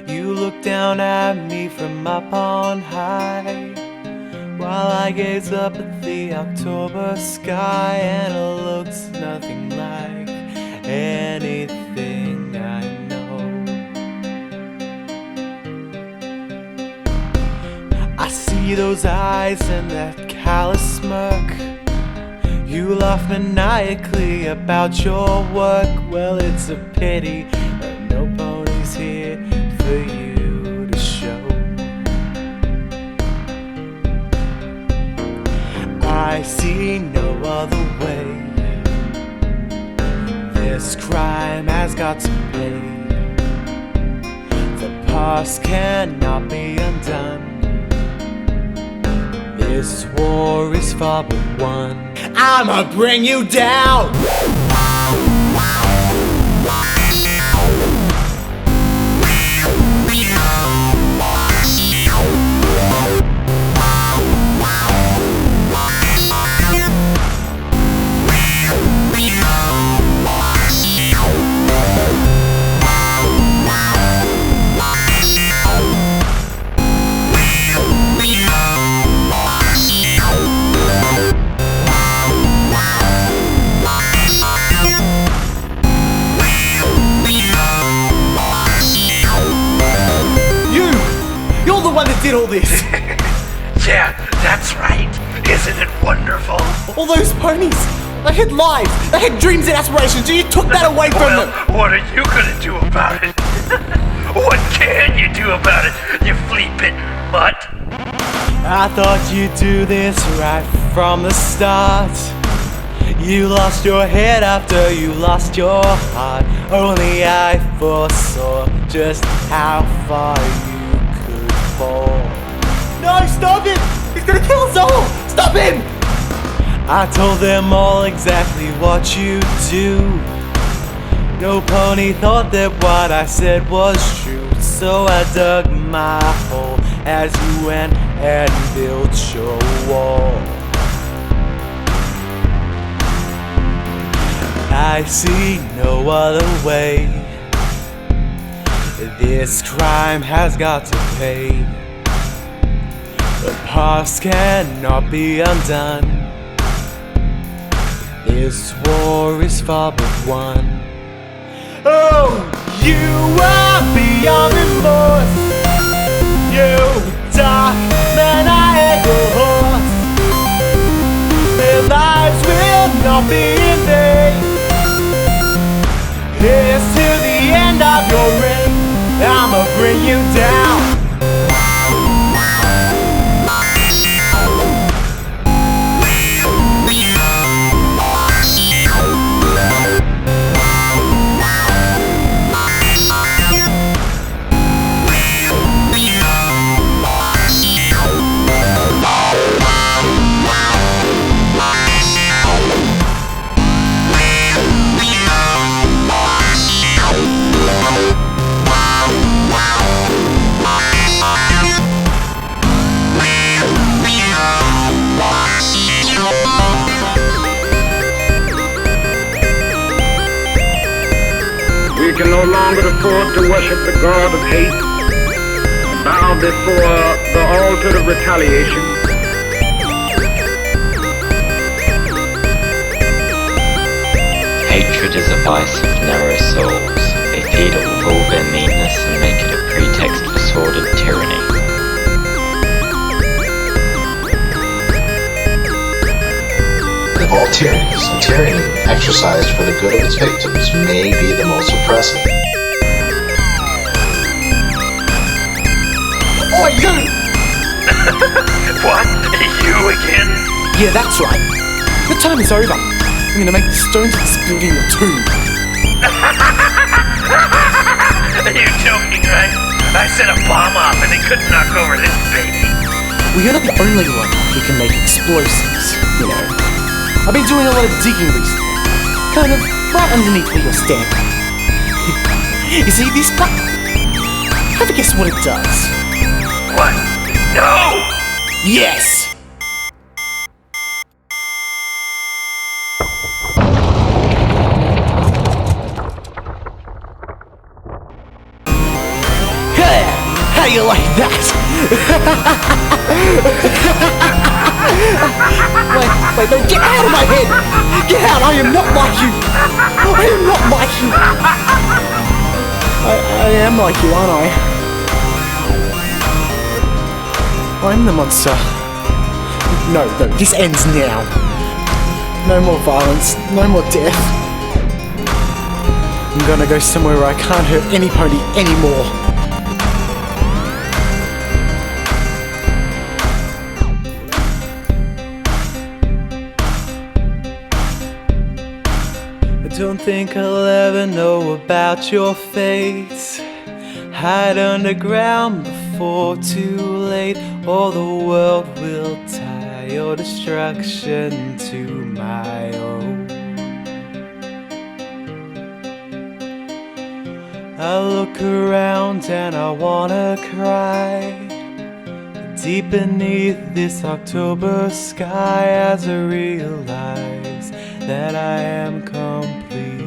You look down at me from up on high, while I gaze up at the October sky, and it looks nothing like anything I know. I see those eyes and that callous smirk. You laugh maniacally about your work. Well, it's a pity that no pony's here for you to show. I see no other way. This crime has got to pay. The past cannot be undone. This war is far but one. I'ma bring you down. You're the one that did all this! Yeah, that's right. Isn't it wonderful? All those ponies! They had lives! They had dreams and aspirations, and you took that away from them! What are you gonna do about it? What can you do about it, you flea-bitten mutt? I thought you'd do this right from the start. You lost your head after you lost your heart. Only I foresaw just how far you could fall. No, stop him! He's gonna kill us all! Stop him! I told them all exactly what you do. No pony thought that what I said was true. So I dug my hole as you went and built your wall. I see no other way. This crime has got to pay. The past cannot be undone. This war is far but one. Oh, you are beyond remorse. You dark maniacal horse. Their lives will not be in vain. Here's to the end of your reign. I'ma bring you down. We can no longer afford to worship the god of hate, bow before the altar of retaliation. Hatred is a vice of narrow souls. They feed on vulgar meanness and make it a pretext for sordid tyranny. Of all tyrannies, a tyranny exercised for the good of its victims may be the most oppressive. Oi, you! What? You again? Yeah, that's right. The time is over. I'm gonna make the stones of this building your tomb. Are you joking, right? I set a bomb off and they couldn't knock over this baby. Well, you're not the only one who can make explosives, you know. I've been doing a lot of digging recently. Kind of right underneath where you're standing. You see this part? Have a guess what it does. What? No! Yes! Hey! say it like that? Wait, no, get out of my head! Get out! I am not like you! I am not like you! I am like you, aren't I? I'm the monster. No, this ends now. No more violence, no more death. I'm gonna go somewhere where I can't hurt any pony anymore. I don't think I'll ever know about your fate. Hide underground before too late, or the world will tie your destruction to my own. I look around and I wanna cry. Deep beneath this October sky, as I realize that I am complete.